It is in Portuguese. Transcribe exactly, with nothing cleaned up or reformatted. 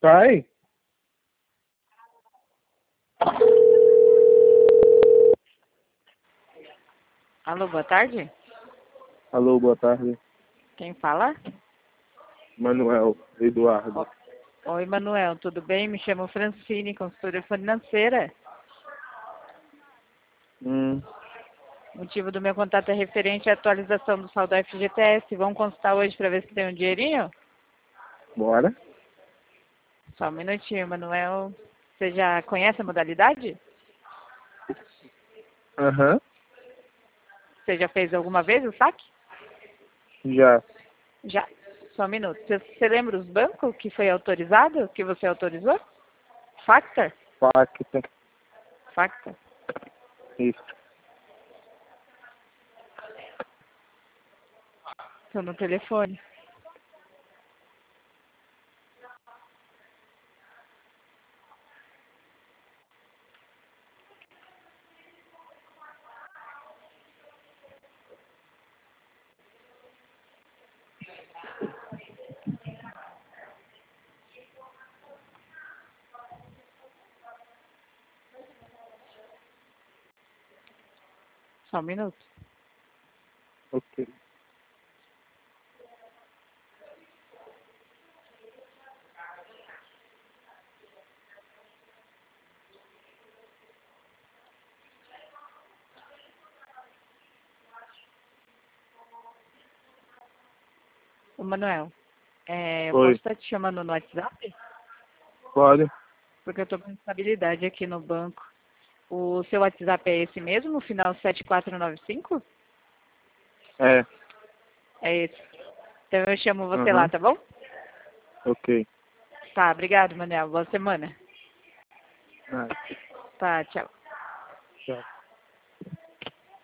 Sai. Alô, boa tarde. Alô, boa tarde. Quem fala? Manuel Eduardo. Oi, Manuel, tudo bem? Me chamo Francine, consultora financeira. Hum, O motivo do meu contato é referente à atualização do saldo F G T S. Vamos consultar hoje para ver se tem um dinheirinho? bora? Só um minutinho, Manuel. Você já conhece a modalidade? Aham, Você já fez alguma vez o saque? já. Já. Só um minuto. Você, você lembra os bancos que foi autorizado? Que você autorizou? Factor? Pacta. Factor. Isso. Estou no telefone. Só um minuto. Ok. Ô, Manuel, é, eu posso Oi. estar te chamando no WhatsApp? Pode? Porque eu estou com instabilidade aqui no banco. O seu WhatsApp é esse mesmo, no final sete quatro nove cinco? É. É esse. Então eu chamo você lá, Aham. tá bom? Ok. Tá, obrigado, Manuel. Boa semana. Ah, Tá, tchau. tchau.